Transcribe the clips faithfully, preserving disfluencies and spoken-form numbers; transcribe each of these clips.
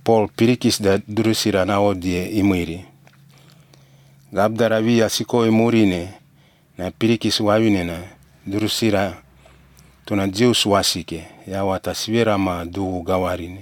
Paul pirikis da Drusira na odie imwiri. Gabdara via siko imurine na pirikis wawine na Drusira tuna Zeus wasike ya watasvira ma dugu gawarine.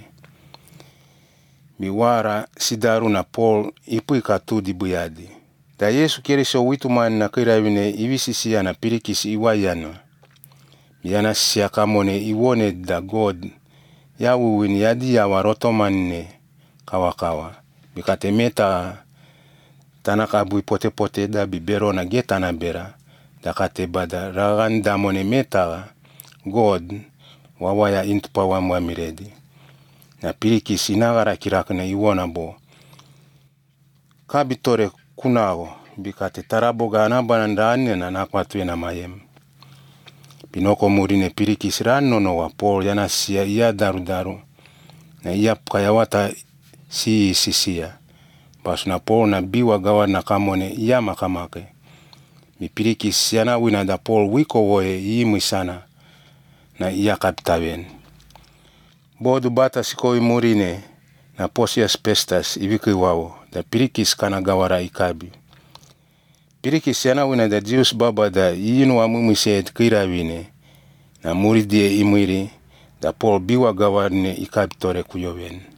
Miwara sidaru na Paul ipuika tu di buyadi. Da Yesu Kiristo witumani na kirawine iwisisia na pirikis iwayano. Yana siakamone iwone da God ya wuwin yadi ya warotomanne kawakawa. Bikate meta tanaka bui pote pote da bibero na getana bera. Da kate bada raganda mone meta God wawaya intupawa mwamiredi. Na pirikis inagara kirakna iwona bo. Kabitore kunago bikate taraboga anabana ndane na nakwatwe na mayem. Pinoko murine pirikis ranono wa Paul yana siya iya daru daru. Na iya kayawata si sisia. Basu na Paul na biwa gawa na kamone iya makamake. Mi pirikis yana wina da Paul wiko woe iimwi sana. Na iya kaptawen. Bodu bata siko imurine na Posias Pestas iwiki wawo. Da pirikis kana gawara ikabi. Pirikis yana wina da Zeus baba da inu wa mumiseet kirawine. Na muridie imwiri da Paul biwa gawarne ikabi tore kuyowen.